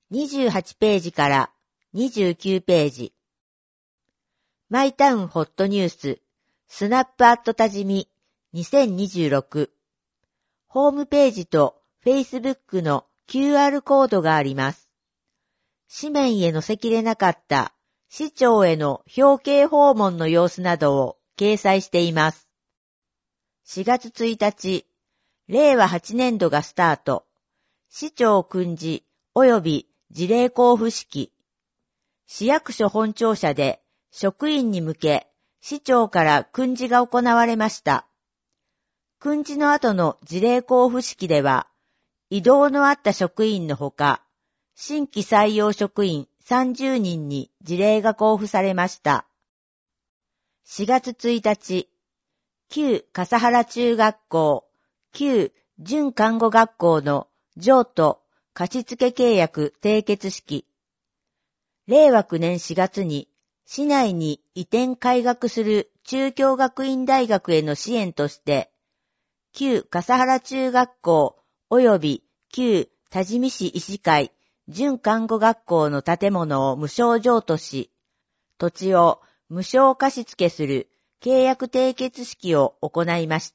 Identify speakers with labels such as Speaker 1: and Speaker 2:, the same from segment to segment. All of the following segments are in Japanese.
Speaker 1: 28ページから29ページ。マイタウンホットニュース、スナップアット多治見2026。ホームページと Facebook の QR コードがあります。紙面へ載せきれなかった市長への表敬訪問の様子などを掲載しています。4月1日、令和8年度がスタート。市長訓示及び辞令交付式。市役所本庁舎で職員に向け市長から訓示が行われました。訓示の後の辞令交付式では、異動のあった職員のほか、新規採用職員30人に辞令が交付されました。4月1日、旧笠原中学校、旧準看護学校の譲渡貸付契約締結式。令和9年4月に市内に移転開学する中京学院大学への支援として、旧笠原中学校及び旧多治見市医師会準看護学校の建物を無償譲渡し、土地を無償貸付する契約締結式を行いました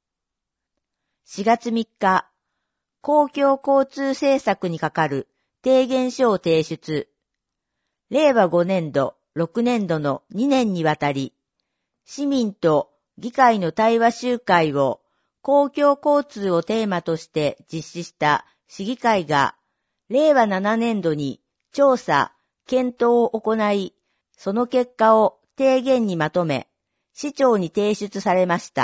Speaker 1: 。4月3日、公共交通政策に係る提言書を提出。令和5年度、6年度の2年にわたり、市民と議会の対話集会を公共交通をテーマとして実施した市議会が、令和7年度に調査、検討を行い、その結果を提言にまとめ、市長に提出されました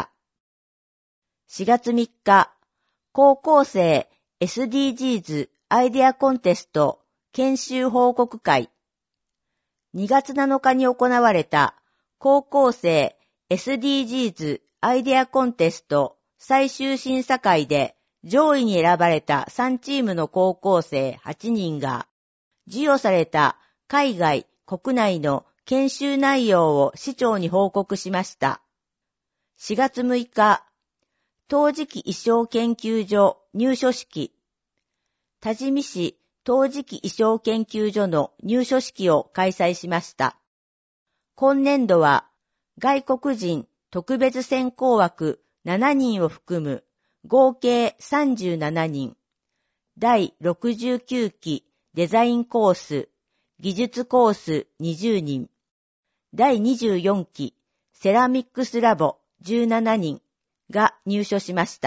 Speaker 1: 。4月3日、高校生 SDGs アイデアコンテスト研修報告会。2月7日に行われた高校生 SDGs アイデアコンテスト最終審査会で上位に選ばれた3チームの高校生8人が、授与された海外、国内の研修内容を市長に報告しました。4月6日、陶磁器衣装研究所入所式。多治見市陶磁器衣装研究所の入所式を開催しました。今年度は外国人特別選考枠7人を含む合計37人、第69期デザインコース、技術コース20人、第24期セラミックスラボ17人が入所しました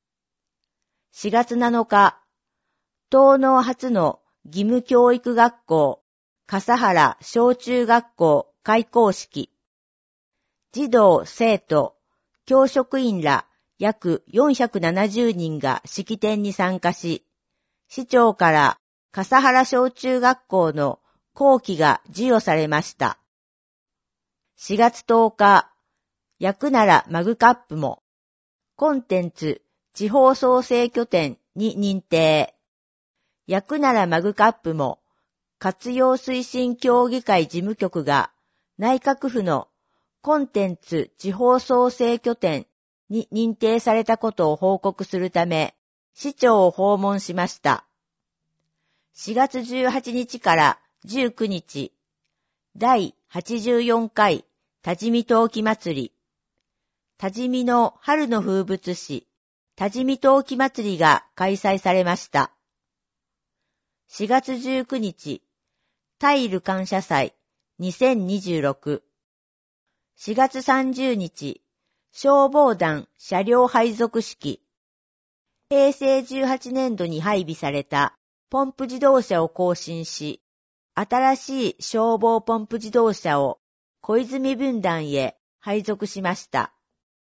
Speaker 1: 。4月7日、東農初の義務教育学校、笠原小中学校開校式。児童、生徒、教職員ら約470人が式典に参加し、市長から笠原小中学校の校旗が授与されました。4月10日、焼くならマグカップも、コンテンツ地方創生拠点に認定。焼くならマグカップも、活用推進協議会事務局が内閣府のコンテンツ地方創生拠点に認定されたことを報告するため、市長を訪問しました。4月18日から19日、第84回多治見陶器祭り。多治見の春の風物詩、多治見陶器祭りが開催されました。4月19日、タイル感謝祭2026。4月30日、消防団車両配属式。平成18年度に配備されたポンプ自動車を更新し、新しい消防ポンプ自動車を小泉分団へ配属しました。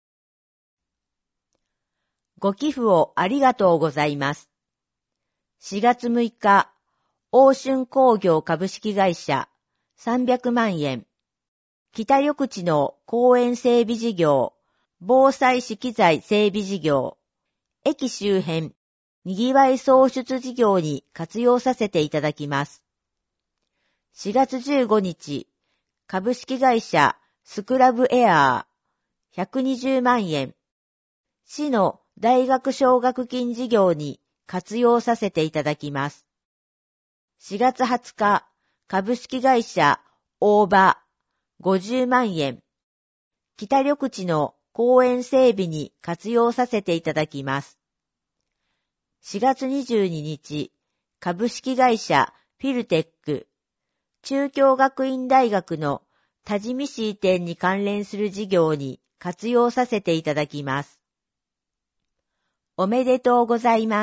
Speaker 1: ご寄付をありがとうございます。4月6日、欧春工業株式会社300万円。北緑地の公園整備事業、防災資機材整備事業、駅周辺、にぎわい創出事業に活用させていただきます。4月15日、株式会社スクラブエアー120万円。市の大学奨学金事業に活用させていただきます。 4月20日、株式会社大場50万円。北緑地の公園整備に活用させていただきます。4月22日、株式会社フィルテック、中京学院大学の多治見市移転に関連する事業に活用させていただきます。おめでとうございます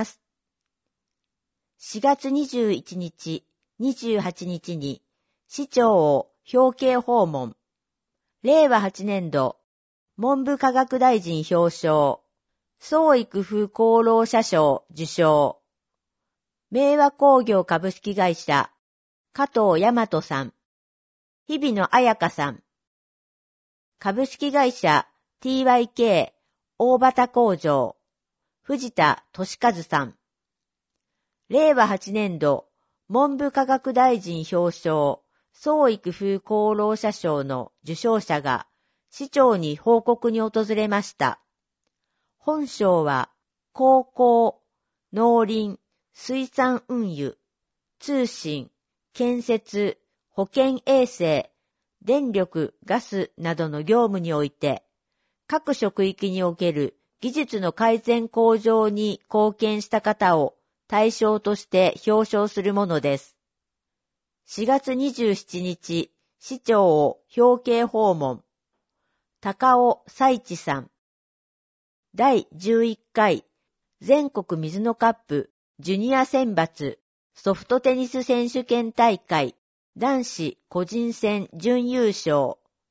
Speaker 1: 。4月21日、28日に市長を表敬訪問。令和8年度、文部科学大臣表彰。創意工夫功労者賞受賞。明和工業株式会社、加藤大和さん。日比野彩香さん。株式会社 TYK 大畑工場。藤田俊和さん。令和8年度、文部科学大臣表彰、創意工夫功労者賞の受賞者が市長に報告に訪れました。本賞は、高校、農林、水産運輸、通信、建設、保健衛生、電力、ガスなどの業務において、各職域における技術の改善向上に貢献した方を対象として表彰するものです。4月27日、市長を表敬訪問。高尾彩地さん。第11回全国水のカップジュニア選抜ソフトテニス選手権大会男子個人戦準優勝。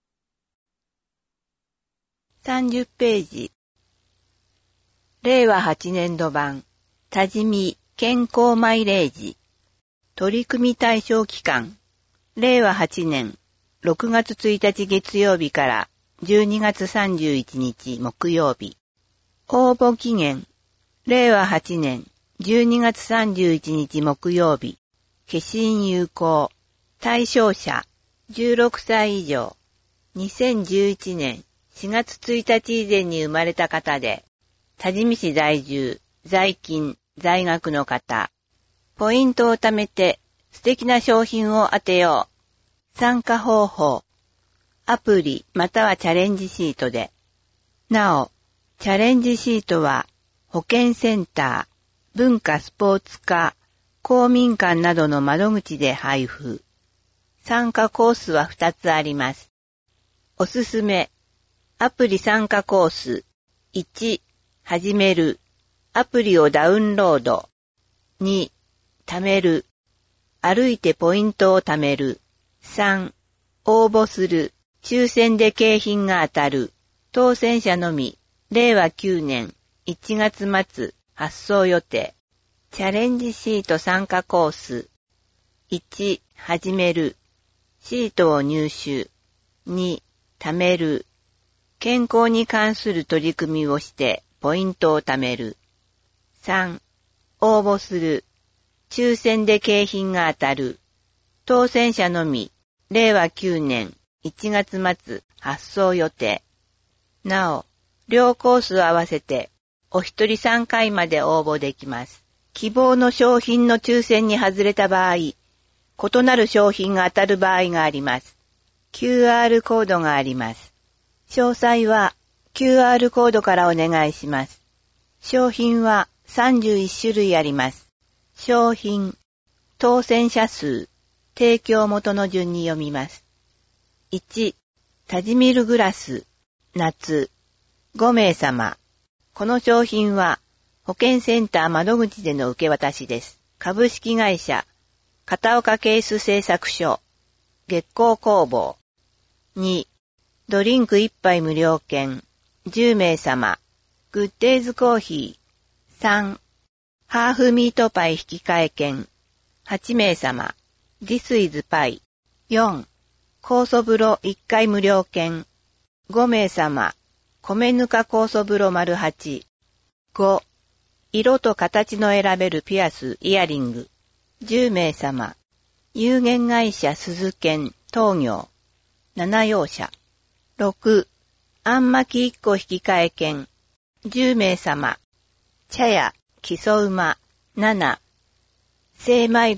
Speaker 2: 30ページ。令和8年度版多治見健康マイレージ取組対象期間令和8年6月1日月曜日から12月31日木曜日。応募期限令和8年12月31日木曜日。消印有効。対象者16歳以上。2011年4月1日以前に生まれた方で多治見市在住、在勤、在学の方。ポイントを貯めて素敵な商品を当てよう。参加方法。アプリまたはチャレンジシートで。なお、チャレンジシートは保健センター、文化スポーツ課、公民館などの窓口で配布。参加コースは2つあります。おすすめ。アプリ参加コース。1、始める。アプリをダウンロード。2、貯める。歩いてポイントを貯める。3、応募する。抽選で景品が当たる。当選者のみ。令和9年1月末発送予定。チャレンジシート参加コース。1、始める。シートを入手。2、貯める。健康に関する取り組みをしてポイントを貯める。3、応募する。抽選で景品が当たる。当選者のみ。令和9年1月末発送予定。なお、両コースを合わせてお一人3回まで応募できます。希望の商品の抽選に外れた場合、異なる商品が当たる場合があります。QR コードがあります。詳細は QR コードからお願いします。商品は31種類あります。商品、当選者数、提供元の順に読みます。1、タジミルグラス、夏、5名様。この商品は保健センター窓口での受け渡しです。株式会社、片岡ケース製作所、月光工房。2、ドリンク1杯無料券、10名様。グッデイズコーヒー。3、ハーフミートパイ引換券、8名様。This is パイ。4、酵素風呂1回無料券、5名様。米ぬか酵素風呂丸8。5、色と形の選べるピアス、イヤリング。10名様。有限会社鈴研、東業。7用車。6、あんまき1個引換券。10名様。茶屋、木曽馬。7。 精米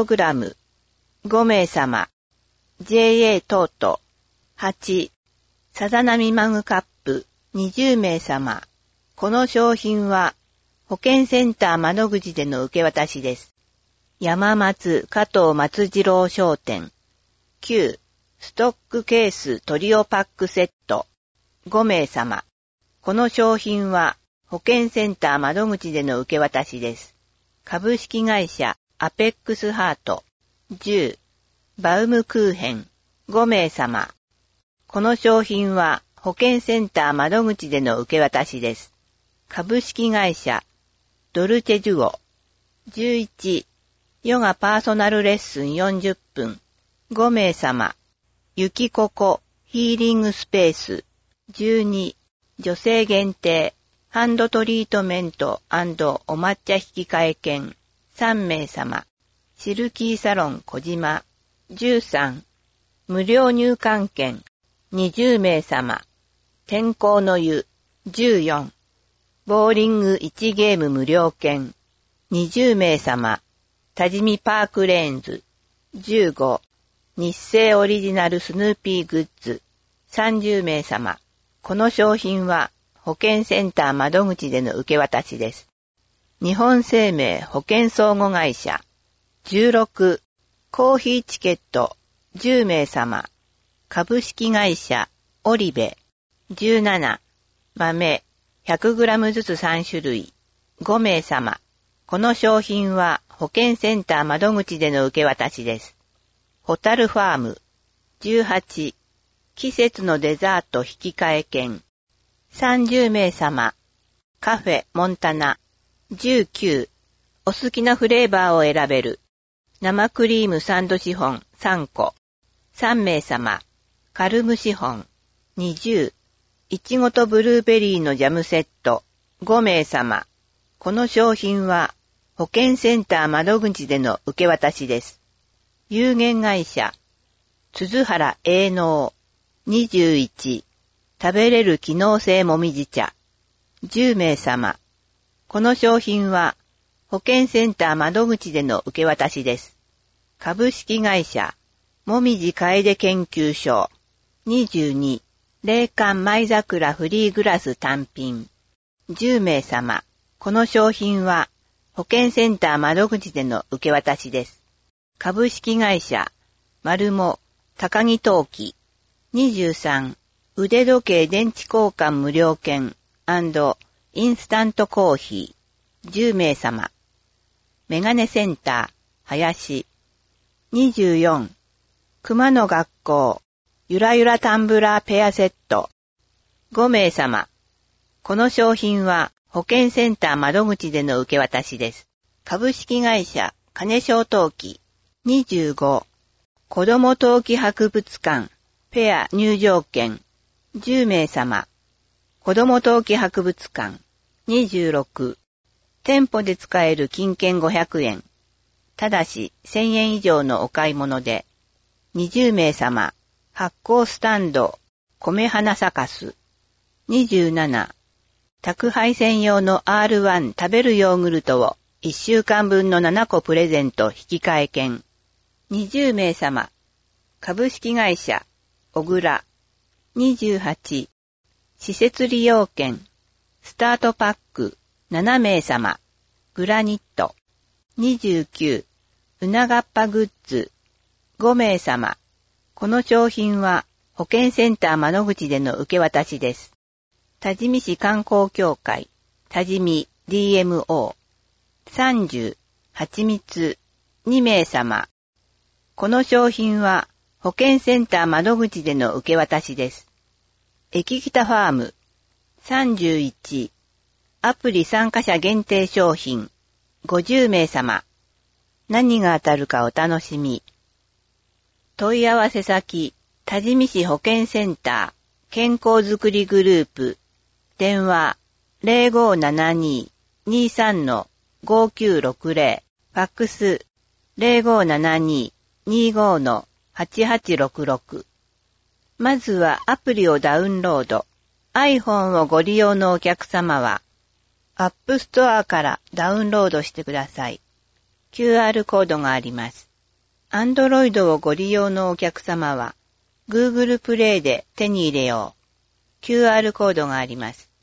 Speaker 2: 5kg、5名様。JA トート。8、さざ波マグカップ、20名様。この商品は、保健センター窓口での受け渡しです。山松加藤松次郎商店。9、ストックケーストリオパックセット。5名様。この商品は、保健センター窓口での受け渡しです。株式会社アペックスハート。10、バウムクーヘン。5名様。この商品は保健センター窓口での受け渡しです。株式会社ドルチェジュオ。11、ヨガパーソナルレッスン40分。5名様。ゆきここヒーリングスペース。12、女性限定ハンドトリートメント&お抹茶引換券。3名様。シルキーサロン小島。13、無料入館券。20名様。天候の湯。14、ボーリング1ゲーム無料券。20名様。多治見パークレーンズ。15、日清オリジナルスヌーピーグッズ。30名様。この商品は保健センター窓口での受け渡しです。日本生命保険相互会社。16、コーヒーチケット。10名様。株式会社オリベ。17、豆 100g ずつ3種類。5名様。この商品は保健センター窓口での受け渡しです。ホタルファーム。18、季節のデザート引換券。30名様。カフェモンタナ。19、お好きなフレーバーを選べる。生クリームサンドシフォン3個。3名様。カルムシフォン。20、いちごとブルーベリーのジャムセット。5名様。この商品は保健センター窓口での受け渡しです。有限会社鈴原営農。21、食べれる機能性もみじ茶。10名様。この商品は保健センター窓口での受け渡しです。株式会社もみじ楓研究所。22、冷感舞桜フリーグラス単品。10名様。この商品は保健センター窓口での受け渡しです。株式会社丸も高木陶器。23、腕時計電池交換無料券&インスタントコーヒー。10名様。メガネセンター林。24、熊野学校ゆらゆらタンブラーペアセット。5名様。この商品は保健センター窓口での受け渡しです。株式会社金賞陶器。25、子ども陶器博物館ペア入場券。10名様。子ども陶器博物館。26、店舗で使える金券500円。ただし1000円以上のお買い物で。20名様。発酵スタンド米花サカス。27、宅配専用の R1 食べるヨーグルトを1週間分の7個プレゼント引換券。20名様。株式会社小倉。28、施設利用券スタートパック7名様。グラニット。29、うながっぱグッズ5名様。この商品は保健センター窓口での受け渡しです。多治見市観光協会多治見 DMO。30、はちみつ2名様。この商品は保健センター窓口での受け渡しです。駅北ファーム。31、アプリ参加者限定商品50名様。何が当たるかお楽しみ。問い合わせ先多治見市保健センター健康づくりグループ。電話 0572-23-5960。ファックス 0572-25-8866。まずはアプリをダウンロード。iPhone をご利用のお客様は、App Store からダウンロードしてください。 QR コードがあります。Android をご利用のお客様は、Google プレイで手に入れよう。QR コードがあります。